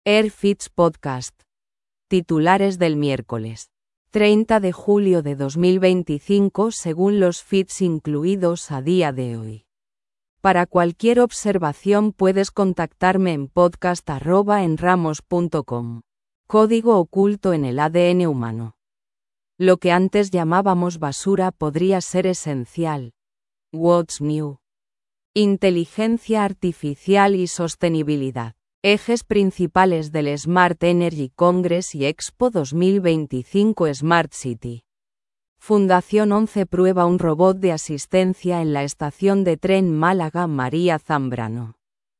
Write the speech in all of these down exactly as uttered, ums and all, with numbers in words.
Airfits Podcast. Titulares del miércoles treinta de julio de dos mil veinticinco según los feeds incluidos a día de hoy. Para cualquier observación puedes contactarme en podcast arroba enramos punto com. Código oculto en el A D N humano. Lo que antes llamábamos basura podría ser esencial. What's new? Inteligencia artificial y sostenibilidad. Ejes principales del Smart Energy Congress y Expo dos mil veinticinco Smart City. Fundación once prueba un robot de asistencia en la estación de tren Málaga María Zambrano.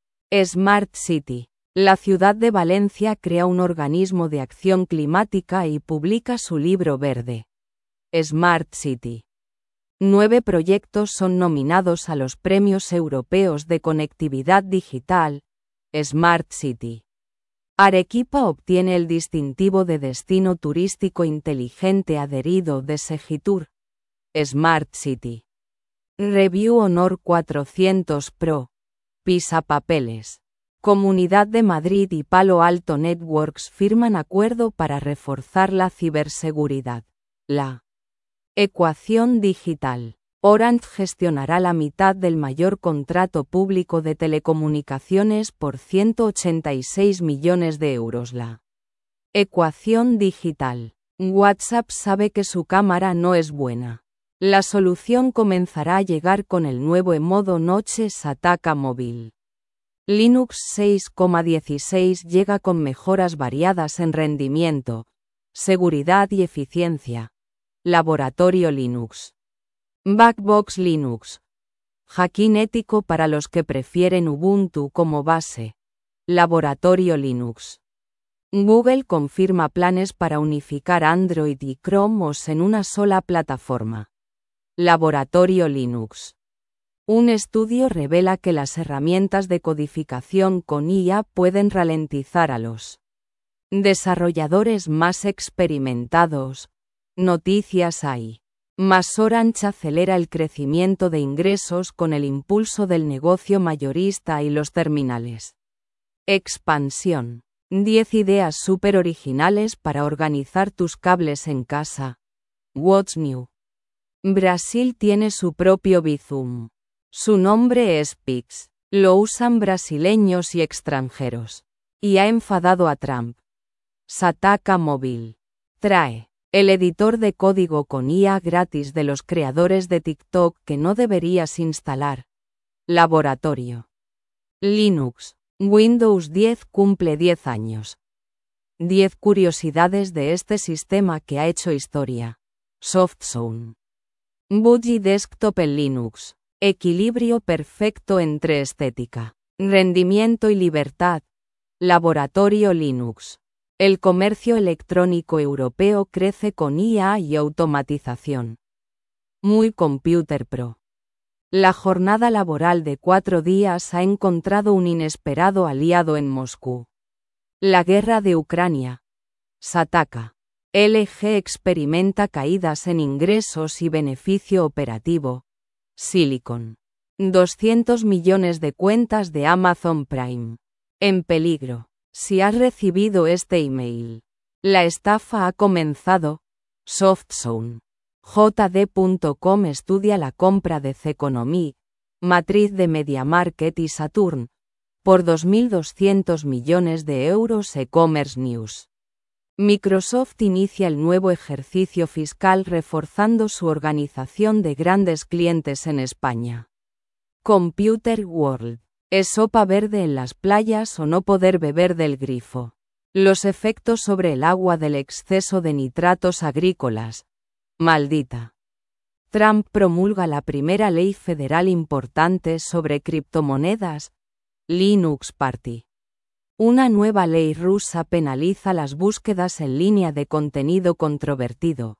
Smart City. La ciudad de Valencia crea un organismo de acción climática y publica su libro verde. Smart City. Nueve proyectos son nominados a los Premios Europeos de Conectividad Digital. Smart City. Arequipa obtiene el distintivo de Destino Turístico Inteligente adherido de Segitur. Smart City. Review Honor cuatrocientos Pro. Pisapapeles. Comunidad de Madrid y Palo Alto Networks firman acuerdo para reforzar la ciberseguridad. La ecuación digital. Orange gestionará la mitad del mayor contrato público de telecomunicaciones por ciento ochenta y seis millones de euros. La ecuación digital. WhatsApp sabe que su cámara no es buena. La solución comenzará a llegar con el nuevo modo Noche Sataka móvil. Linux seis punto dieciséis llega con mejoras variadas en rendimiento, seguridad y eficiencia. Laboratorio Linux. Backbox Linux. Hacking ético para los que prefieren Ubuntu como base. Laboratorio Linux. Google confirma planes para unificar Android y Chrome O S en una sola plataforma. Laboratorio Linux. Un estudio revela que las herramientas de codificación con I A pueden ralentizar a los desarrolladores más experimentados. Noticias hay. Más Orange acelera el crecimiento de ingresos con el impulso del negocio mayorista y los terminales. Expansión. diez ideas súper originales para organizar tus cables en casa. What's new? Brasil tiene su propio Bizum. Su nombre es Pix. Lo usan brasileños y extranjeros. Y ha enfadado a Trump. Sataka móvil. Trae. El editor de código con I A gratis de los creadores de TikTok que no deberías instalar. Laboratorio. Linux. Windows diez cumple diez años. diez curiosidades de este sistema que ha hecho historia. SoftZone. Budgie Desktop en Linux. Equilibrio perfecto entre estética, rendimiento y libertad. Laboratorio Linux. El comercio electrónico europeo crece con I A y automatización. Muy Computer Pro. La jornada laboral de cuatro días ha encontrado un inesperado aliado en Moscú. La guerra de Ucrania. Sataka. L G experimenta caídas en ingresos y beneficio operativo. Silicon. doscientos millones de cuentas de Amazon Prime. En peligro. Si has recibido este email. La estafa ha comenzado. SoftZone. J D punto com estudia la compra de Ceconomy, matriz de MediaMarkt y Saturn, por dos mil doscientos millones de euros. E-Commerce News. Microsoft inicia el nuevo ejercicio fiscal reforzando su organización de grandes clientes en España. Computer World. ¿Es sopa verde en las playas o no poder beber del grifo? Los efectos sobre el agua del exceso de nitratos agrícolas. Maldita. Trump promulga la primera ley federal importante sobre criptomonedas. Linux Party. Una nueva ley rusa penaliza las búsquedas en línea de contenido controvertido.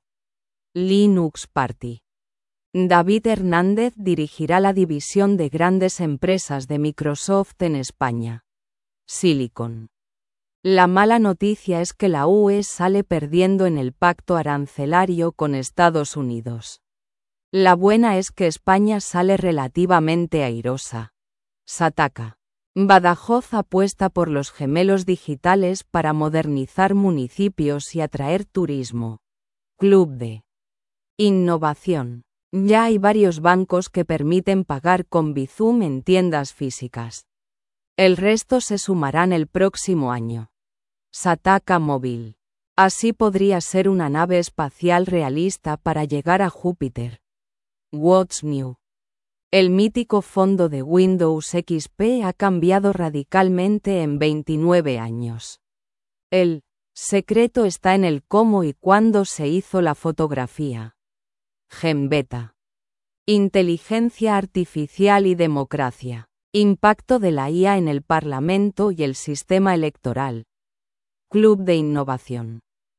Linux Party. David Hernández dirigirá la división de grandes empresas de Microsoft en España. Silicon. La mala noticia es que la U E sale perdiendo en el pacto arancelario con Estados Unidos. La buena es que España sale relativamente airosa. Sataka. Badajoz apuesta por los gemelos digitales para modernizar municipios y atraer turismo. Club de Innovación. Ya hay varios bancos que permiten pagar con Bizum en tiendas físicas. El resto se sumarán el próximo año. Sataka Móvil. Así podría ser una nave espacial realista para llegar a Júpiter. What's New. El mítico fondo de Windows X P ha cambiado radicalmente en veintinueve años. El secreto está en el cómo y cuándo se hizo la fotografía. Gembeta. Inteligencia artificial y democracia. Impacto de la I A en el Parlamento y el sistema electoral. Club de Innovación.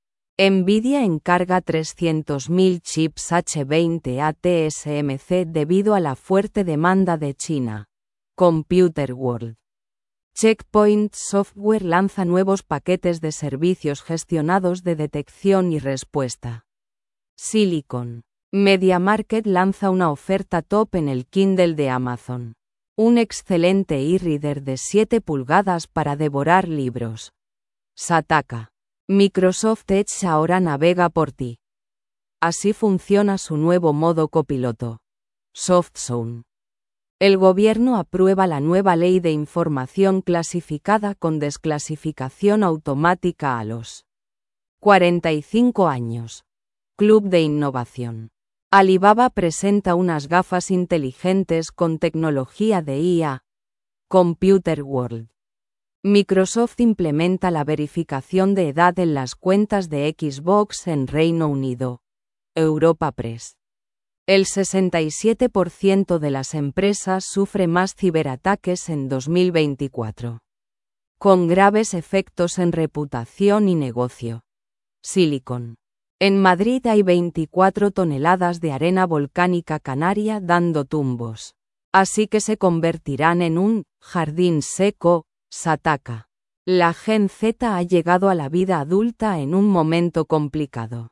Nvidia encarga trescientos mil chips H veinte a T S M C debido a la fuerte demanda de China. Computer World. Checkpoint Software lanza nuevos paquetes de servicios gestionados de detección y respuesta. Silicon. MediaMarkt lanza una oferta top en el Kindle de Amazon. Un excelente e-reader de siete pulgadas para devorar libros. Sataka. Microsoft Edge ahora navega por ti. Así funciona su nuevo modo copiloto. SoftZone. El gobierno aprueba la nueva ley de información clasificada con desclasificación automática a los cuarenta y cinco años. Club de Innovación. Alibaba presenta unas gafas inteligentes con tecnología de I A. Computer World. Microsoft implementa la verificación de edad en las cuentas de Xbox en Reino Unido. Europa Press. El sesenta y siete por ciento de las empresas sufre más ciberataques en dos mil veinticuatro. Con graves efectos en reputación y negocio. Silicon. En Madrid hay veinticuatro toneladas de arena volcánica canaria dando tumbos. Así que se convertirán en un jardín seco. Sataka. La Gen Z ha llegado a la vida adulta en un momento complicado.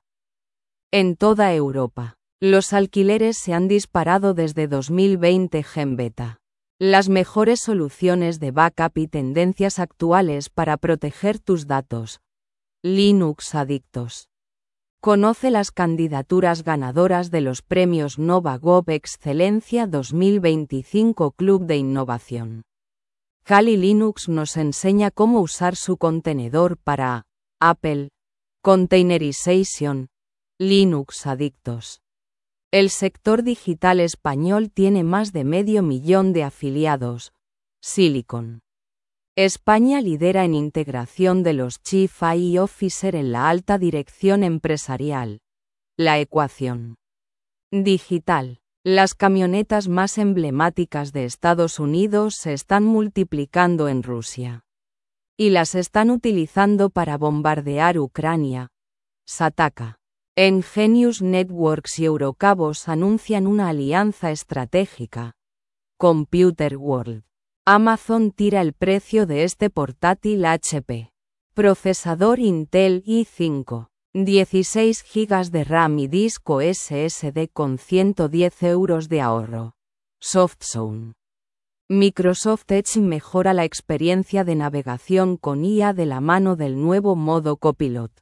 En toda Europa, los alquileres se han disparado desde dos mil veinte. Gembeta. Las mejores soluciones de backup y tendencias actuales para proteger tus datos. Linux Adictos. Conoce las candidaturas ganadoras de los premios Nova Gov Excelencia dos mil veinticinco Club de Innovación. Kali Linux nos enseña cómo usar su contenedor para Apple Containerization. Linux Adictos. El sector digital español tiene más de medio millón de afiliados. Silicon. España lidera en integración de los Chief I E Officer en la alta dirección empresarial. La ecuación digital. Las camionetas más emblemáticas de Estados Unidos se están multiplicando en Rusia. Y las están utilizando para bombardear Ucrania. Sataka. Engenius Networks y Eurocabos anuncian una alianza estratégica. Computer World. Amazon tira el precio de este portátil H P. Procesador Intel i cinco. dieciséis gigas de RAM y disco S S D con ciento diez euros de ahorro. SoftZone. Microsoft Edge mejora la experiencia de navegación con I A de la mano del nuevo modo Copilot.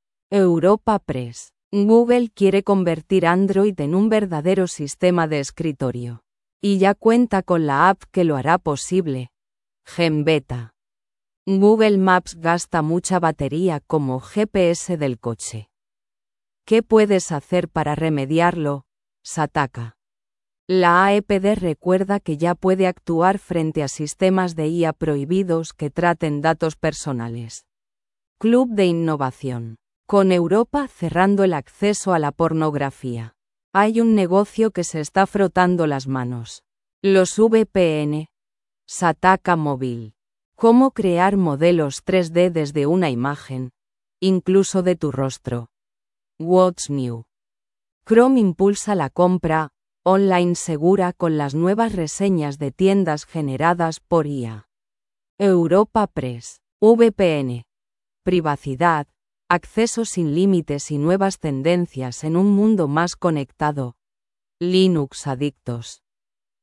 Europa Press. Google quiere convertir Android en un verdadero sistema de escritorio. Y ya cuenta con la app que lo hará posible. Gembeta. Google Maps gasta mucha batería como G P S del coche. ¿Qué puedes hacer para remediarlo? Sataka. La A E P D recuerda que ya puede actuar frente a sistemas de I A prohibidos que traten datos personales. Club de Innovación. Con Europa cerrando el acceso a la pornografía. Hay un negocio que se está frotando las manos. Los V P N. Sataka Móvil. Cómo crear modelos tres D desde una imagen, incluso de tu rostro. What's New. Chrome impulsa la compra online segura con las nuevas reseñas de tiendas generadas por I A. Europa Press. V P N. Privacidad, acceso sin límites y nuevas tendencias en un mundo más conectado. Linux Adictos.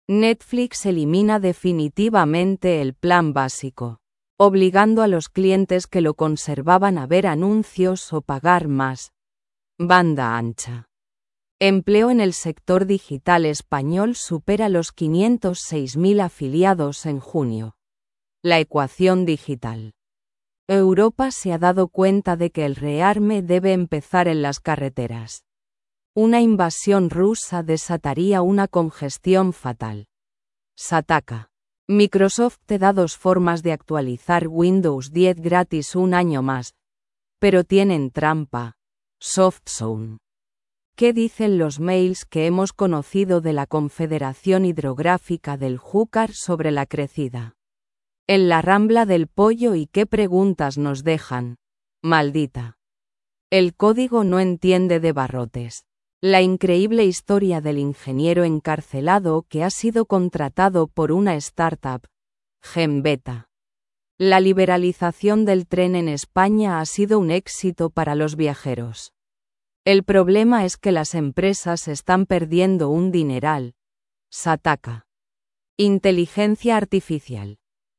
Netflix elimina definitivamente el plan básico, obligando a los clientes que lo conservaban a ver anuncios o pagar más. Banda ancha. Empleo en el sector digital español supera los quinientos seis mil afiliados en junio. La ecuación digital. Europa se ha dado cuenta de que el rearme debe empezar en las carreteras. Una invasión rusa desataría una congestión fatal. Sataka. Microsoft te da dos formas de actualizar Windows diez gratis un año más. Pero tienen trampa. SoftZone. ¿Qué dicen los mails que hemos conocido de la Confederación Hidrográfica del Júcar sobre la crecida? En la Rambla del Pollo, ¿y qué preguntas nos dejan? Maldita. El código no entiende de barrotes. La increíble historia del ingeniero encarcelado que ha sido contratado por una startup, Genbeta. La liberalización del tren en España ha sido un éxito para los viajeros. El problema es que las empresas están perdiendo un dineral. Sataka. Inteligencia artificial.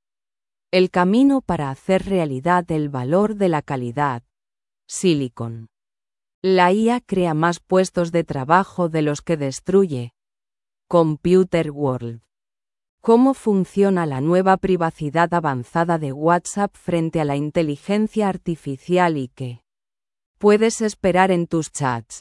El camino para hacer realidad el valor de la calidad. Silicon. La I A crea más puestos de trabajo de los que destruye. Computer World. ¿Cómo funciona la nueva privacidad avanzada de WhatsApp frente a la inteligencia artificial y qué puedes esperar en tus chats?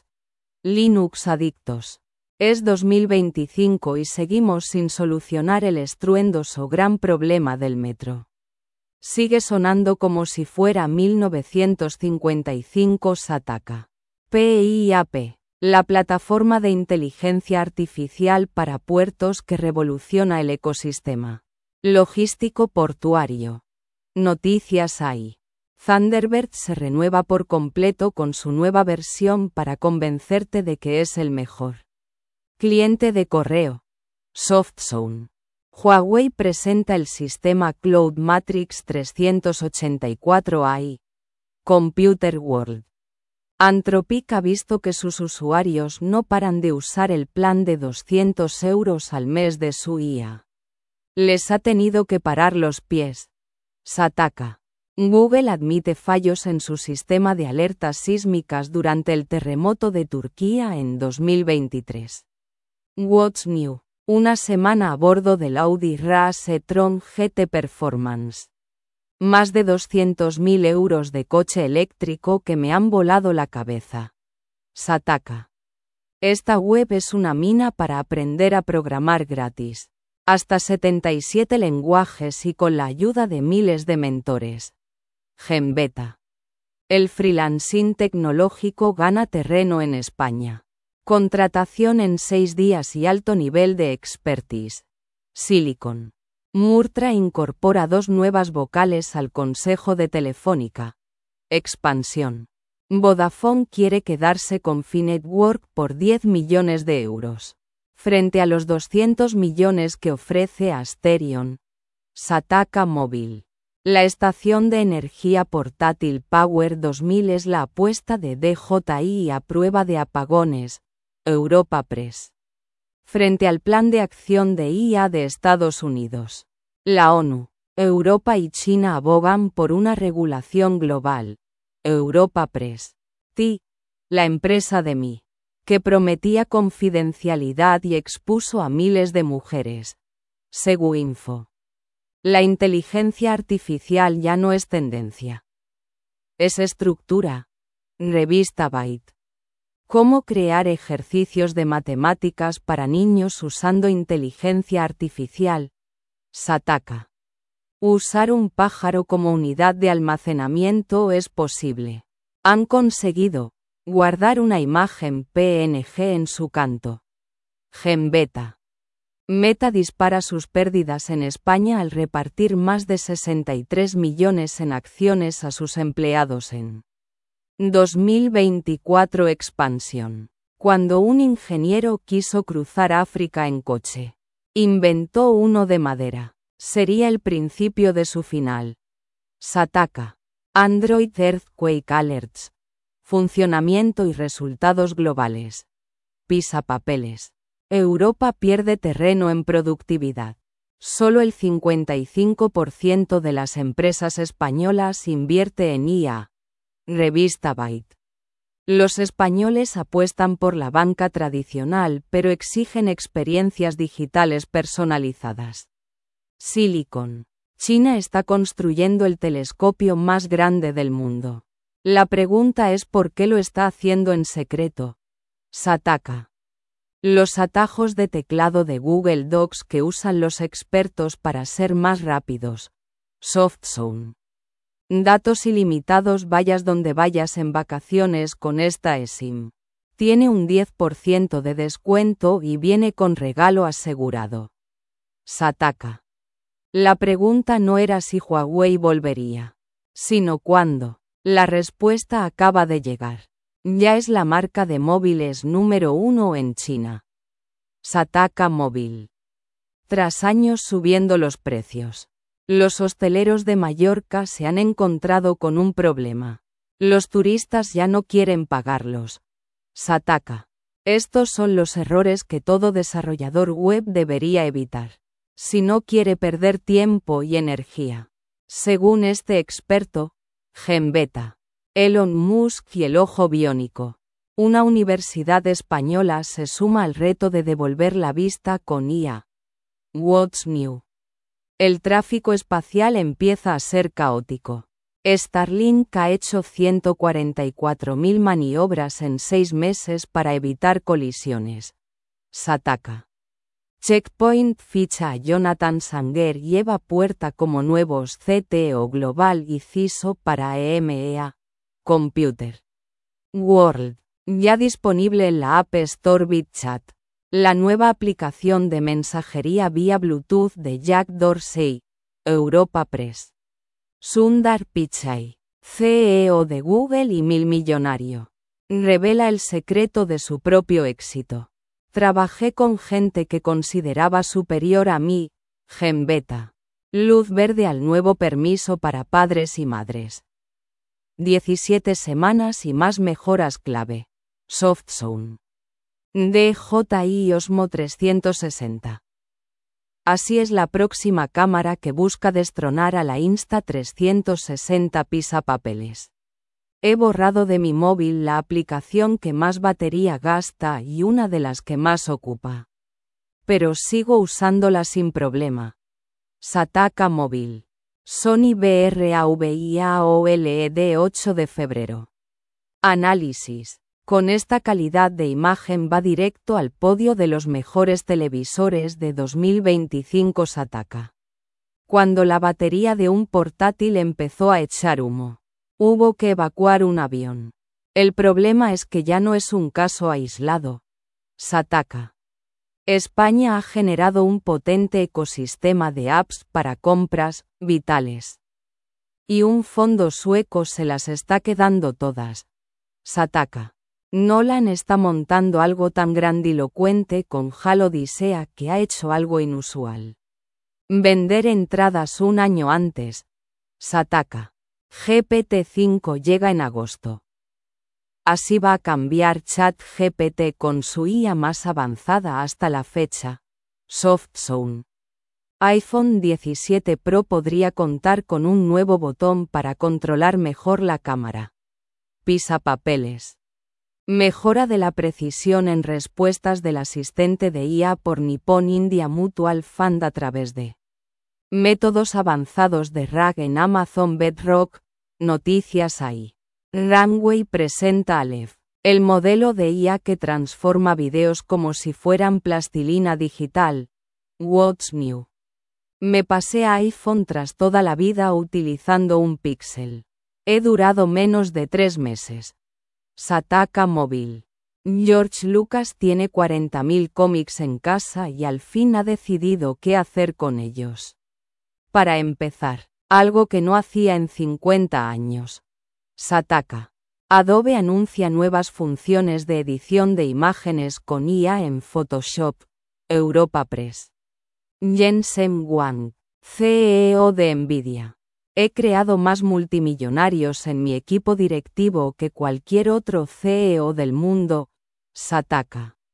Linux adictos. Es dos mil veinticinco y seguimos sin solucionar el estruendoso gran problema del metro. Sigue sonando como si fuera mil novecientos cincuenta y cinco. Sataka. P I A P. La plataforma de inteligencia artificial para puertos que revoluciona el ecosistema logístico portuario. Noticias hay. Thunderbird se renueva por completo con su nueva versión para convencerte de que es el mejor cliente de correo. SoftZone. Huawei presenta el sistema Cloud Matrix trescientos ochenta y cuatro A I. Computer World. Anthropic ha visto que sus usuarios no paran de usar el plan de doscientos euros al mes de su I A. Les ha tenido que parar los pies. Sataka. Google admite fallos en su sistema de alertas sísmicas durante el terremoto de Turquía en dos mil veintitrés. What's New. Una semana a bordo del Audi R A S e-tron G T Performance. Más de doscientos mil euros de coche eléctrico que me han volado la cabeza. Sataka. Esta web es una mina para aprender a programar gratis. Hasta setenta y siete lenguajes y con la ayuda de miles de mentores. Genbeta. El freelancing tecnológico gana terreno en España. Contratación en seis días y alto nivel de expertise. Silicon. Murtra incorpora dos nuevas vocales al Consejo de Telefónica. Expansión. Vodafone quiere quedarse con Finetwork por diez millones de euros. Frente a los doscientos millones que ofrece Asterion. Sataka Móvil. La estación de energía portátil Power dos mil es la apuesta de D J I a prueba de apagones. Europa Press. Frente al Plan de Acción de I A de Estados Unidos. La ONU, Europa y China abogan por una regulación global. Europa Press. T. La empresa de mí, que prometía confidencialidad y expuso a miles de mujeres. Seguinfo. La inteligencia artificial ya no es tendencia. Es estructura. Revista Byte. ¿Cómo crear ejercicios de matemáticas para niños usando inteligencia artificial? Sataka. Usar un pájaro como unidad de almacenamiento es posible. Han conseguido guardar una imagen P N G en su canto. Genbeta. Meta dispara sus pérdidas en España al repartir más de sesenta y tres millones en acciones a sus empleados en dos mil veinticuatro. Expansión. Cuando un ingeniero quiso cruzar África en coche, inventó uno de madera. Sería el principio de su final. Sataka. Android Earthquake Alerts. Funcionamiento y resultados globales. Pisapapeles. Europa pierde terreno en productividad. Solo el cincuenta y cinco por ciento de las empresas españolas invierte en I A. Revista Byte. Los españoles apuestan por la banca tradicional, pero exigen experiencias digitales personalizadas. Silicon. China está construyendo el telescopio más grande del mundo. La pregunta es por qué lo está haciendo en secreto. Sataka. Los atajos de teclado de Google Docs que usan los expertos para ser más rápidos. SoftZone. Datos ilimitados. Vayas donde vayas en vacaciones con esta eSIM. Tiene un diez por ciento de descuento y viene con regalo asegurado. Sataka. La pregunta no era si Huawei volvería, sino cuándo. La respuesta acaba de llegar. Ya es la marca de móviles número uno en China. Sataka Móvil. Tras años subiendo los precios, los hosteleros de Mallorca se han encontrado con un problema. Los turistas ya no quieren pagarlos. Sataka. Estos son los errores que todo desarrollador web debería evitar, si no quiere perder tiempo y energía. Según este experto, Gembeta, Elon Musk y el ojo biónico. Una universidad española se suma al reto de devolver la vista con I A. What's new? El tráfico espacial empieza a ser caótico. Starlink ha hecho ciento cuarenta y cuatro mil maniobras en seis meses para evitar colisiones. Sataka. Checkpoint ficha a Jonathan Sanger y Eva Puerta como nuevos C T O global y C I S O para E M E A. Computer World. Ya disponible en la App Store BitChat, la nueva aplicación de mensajería vía Bluetooth de Jack Dorsey, Europa Press. Sundar Pichai, C E O de Google y milmillonario, revela el secreto de su propio éxito. Trabajé con gente que consideraba superior a mí. Gembeta. Luz verde al nuevo permiso para padres y madres. diecisiete semanas y más mejoras clave. SoftZone. D J I Osmo trescientos sesenta. Así es la próxima cámara que busca destronar a la Insta trescientos sesenta pisapapeles. He borrado de mi móvil la aplicación que más batería gasta y una de las que más ocupa. Pero sigo usándola sin problema. Sataka Móvil. Sony BRAVIAOLED ocho de febrero. Análisis. Con esta calidad de imagen va directo al podio de los mejores televisores de dos mil veinticinco. Sataka. Cuando la batería de un portátil empezó a echar humo, hubo que evacuar un avión. El problema es que ya no es un caso aislado. Sataka. España ha generado un potente ecosistema de apps para compras, vitales. Y un fondo sueco se las está quedando todas. Sataka. Nolan está montando algo tan grandilocuente con Halo Odisea que ha hecho algo inusual. Vender entradas un año antes. Sataka. G P T cinco llega en agosto. Así va a cambiar ChatGPT con su I A más avanzada hasta la fecha. SoftZone. iPhone diecisiete Pro podría contar con un nuevo botón para controlar mejor la cámara. Pisapapeles. Mejora de la precisión en respuestas del asistente de I A por Nippon India Mutual Fund a través de métodos avanzados de R A G en Amazon Bedrock. Noticias ahí. Runway presenta Aleph, el modelo de I A que transforma videos como si fueran plastilina digital. What's new? Me pasé a iPhone tras toda la vida utilizando un Pixel. He durado menos de tres meses. Sataka Móvil. George Lucas tiene cuarenta mil cómics en casa y al fin ha decidido qué hacer con ellos. Para empezar, algo que no hacía en cincuenta años. Sataka. Adobe anuncia nuevas funciones de edición de imágenes con I A en Photoshop. Europa Press. Jensen Huang, C E O de Nvidia. He creado más multimillonarios en mi equipo directivo que cualquier otro C E O del mundo. Sataka.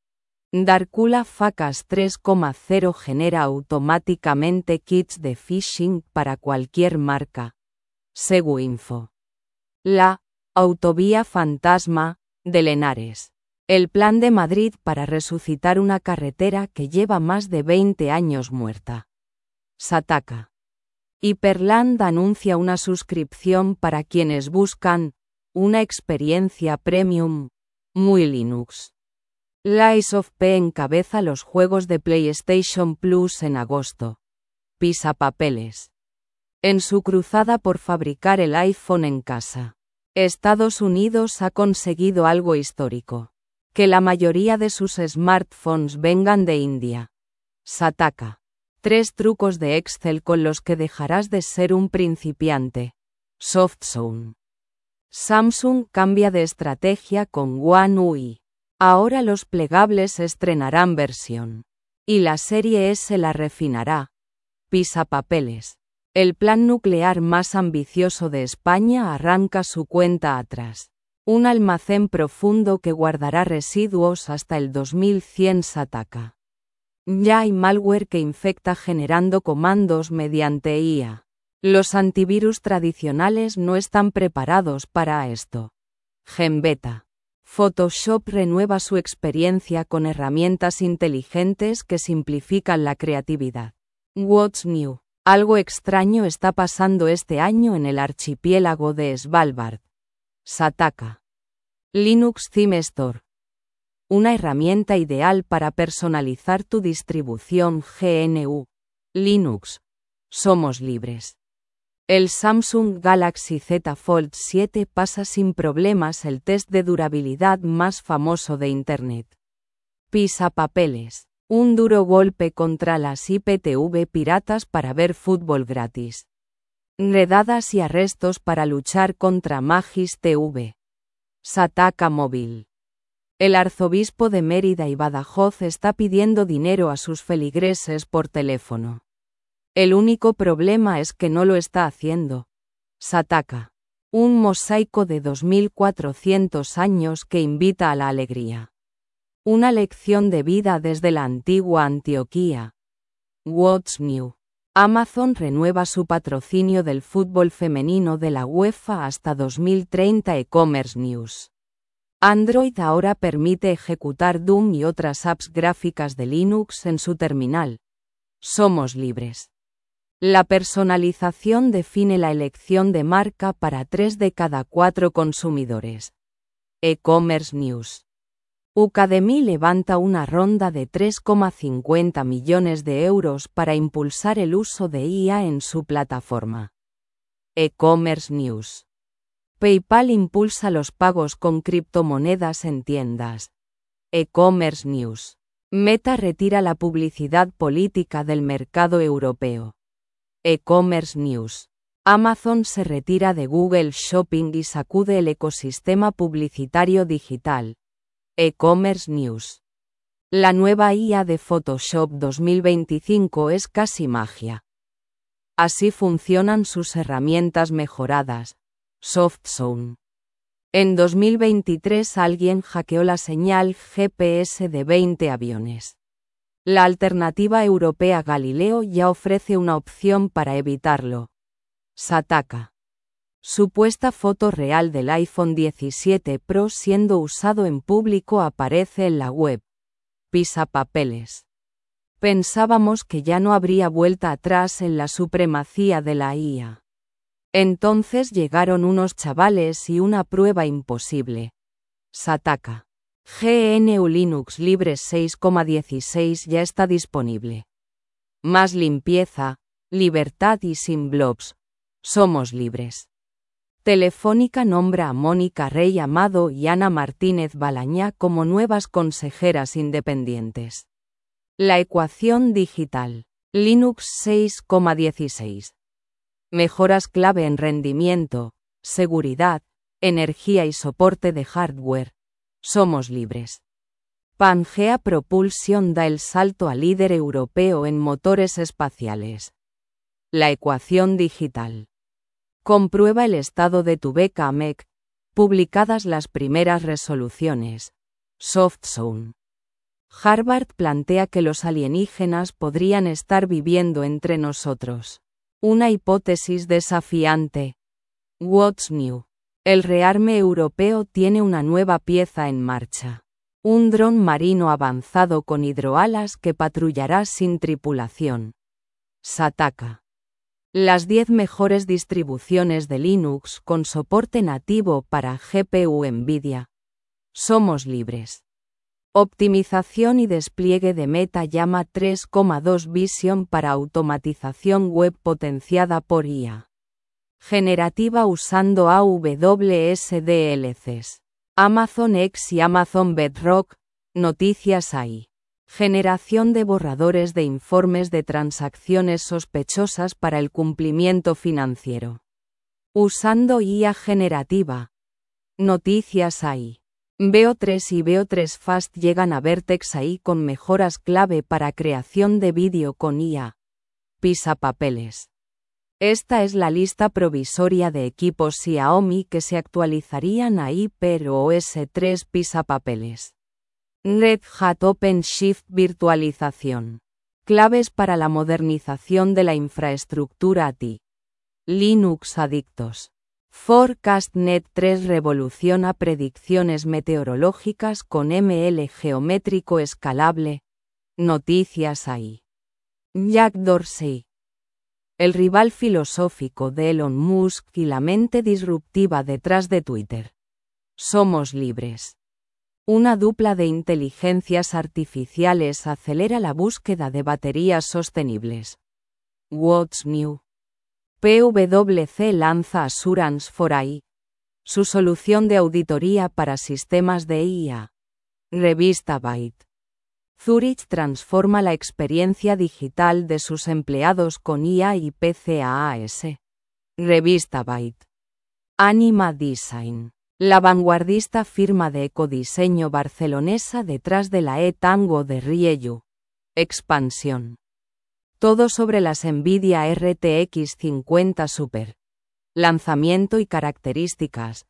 Darkula Facas tres punto cero genera automáticamente kits de phishing para cualquier marca. Seguinfo. La autovía fantasma de Lenares. El plan de Madrid para resucitar una carretera que lleva más de veinte años muerta. Sataka. Hyperland anuncia una suscripción para quienes buscan una experiencia premium muy Linux. Lies of P encabeza los juegos de PlayStation Plus en agosto. Pisapapeles. En su cruzada por fabricar el iPhone en casa, Estados Unidos ha conseguido algo histórico. Que la mayoría de sus smartphones vengan de India. Sataka. Tres trucos de Excel con los que dejarás de ser un principiante. SoftZone. Samsung cambia de estrategia con One U I. Ahora los plegables estrenarán versión. Y la serie S la refinará. Pisapapeles. El plan nuclear más ambicioso de España arranca su cuenta atrás. Un almacén profundo que guardará residuos hasta el dos mil cien. Sataka. Ya hay malware que infecta generando comandos mediante I A. Los antivirus tradicionales no están preparados para esto. Genbeta. Photoshop renueva su experiencia con herramientas inteligentes que simplifican la creatividad. What's new? Algo extraño está pasando este año en el archipiélago de Svalbard. Sataka. Linux Theme Store. Una herramienta ideal para personalizar tu distribución G N U. Linux. Somos libres. El Samsung Galaxy Z Fold siete pasa sin problemas el test de durabilidad más famoso de Internet. Pisapapeles. Un duro golpe contra las I P T V piratas para ver fútbol gratis. Redadas y arrestos para luchar contra Magis T V. Sataka Móvil. El arzobispo de Mérida y Badajoz está pidiendo dinero a sus feligreses por teléfono. El único problema es que no lo está haciendo. Sataka. Un mosaico de dos mil cuatrocientos años que invita a la alegría. Una lección de vida desde la antigua Antioquía. What's new? Amazon renueva su patrocinio del fútbol femenino de la UEFA hasta dos mil treinta. E-commerce news. Android ahora permite ejecutar Doom y otras apps gráficas de Linux en su terminal. Somos libres. La personalización define la elección de marca para tres de cada cuatro consumidores. E-commerce news. Udemy levanta una ronda de tres coma cincuenta millones de euros para impulsar el uso de I A en su plataforma. E-commerce news. PayPal impulsa los pagos con criptomonedas en tiendas. E-commerce news. Meta retira la publicidad política del mercado europeo. E-commerce news. Amazon se retira de Google Shopping y sacude el ecosistema publicitario digital. E-commerce news. La nueva I A de Photoshop dos mil veinticinco es casi magia. Así funcionan sus herramientas mejoradas. SoftZone. En dos mil veintitrés alguien hackeó la señal G P S de veinte aviones. La alternativa europea Galileo ya ofrece una opción para evitarlo. Sataka. Supuesta foto real del iPhone diecisiete Pro siendo usado en público aparece en la web. Pisapapeles. Pensábamos que ya no habría vuelta atrás en la supremacía de la I A. Entonces llegaron unos chavales y una prueba imposible. Sataka. G N U Linux Libre seis punto dieciséis ya está disponible. Más limpieza, libertad y sin blobs. Somos libres. Telefónica nombra a Mónica Rey Amado y Ana Martínez Balañá como nuevas consejeras independientes. La ecuación digital. Linux seis punto dieciséis. Mejoras clave en rendimiento, seguridad, energía y soporte de hardware. Somos libres. Pangea Propulsion da el salto a líder europeo en motores espaciales. La ecuación digital. Comprueba el estado de tu beca A M E C. Publicadas las primeras resoluciones. SoftZone. Harvard plantea que los alienígenas podrían estar viviendo entre nosotros. Una hipótesis desafiante. What's new? El rearme europeo tiene una nueva pieza en marcha. Un dron marino avanzado con hidroalas que patrullará sin tripulación. Sataka. Las diez mejores distribuciones de Linux con soporte nativo para G P U NVIDIA. Somos libres. Optimización y despliegue de Meta Llama tres coma dos Vision para automatización web potenciada por I A. Generativa usando A W S D L Cs. Amazon X y Amazon Bedrock. Noticias A I. Generación de borradores de informes de transacciones sospechosas para el cumplimiento financiero. Usando I A generativa. Noticias A I. B O tres y B O tres Fast llegan a Vertex A I con mejoras clave para creación de vídeo con I A. Pisapapeles. Esta es la lista provisoria de equipos Xiaomi que se actualizarían a HyperOS tres Pisapapeles. Red Hat OpenShift Virtualización. Claves para la modernización de la infraestructura A T I. Linux Adictos. ForecastNet tres revoluciona predicciones meteorológicas con M L geométrico escalable. Noticias A I. Jack Dorsey. El rival filosófico de Elon Musk y la mente disruptiva detrás de Twitter. Somos libres. Una dupla de inteligencias artificiales acelera la búsqueda de baterías sostenibles. What's new? P W C lanza Assurance for A I, su solución de auditoría para sistemas de I A. Revista Byte. Zurich transforma la experiencia digital de sus empleados con I A y P C A A S. Revista Byte. Anima Design. La vanguardista firma de ecodiseño barcelonesa detrás de la e-Tango de Rieju. Expansión. Todo sobre las NVIDIA R T X cincuenta Super. Lanzamiento y características.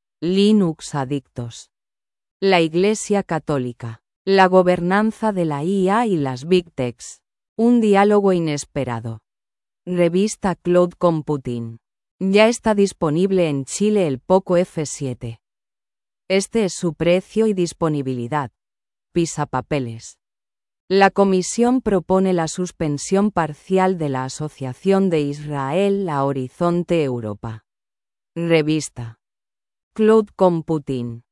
Linux Adictos. La Iglesia Católica. La gobernanza de la I A y las Big Techs. Un diálogo inesperado. Revista Cloud Computing. Ya está disponible en Chile el Poco F siete. Este es su precio y disponibilidad. Pisapapeles. La Comisión propone la suspensión parcial de la Asociación de Israel a Horizonte Europa. Revista Cloud Computing.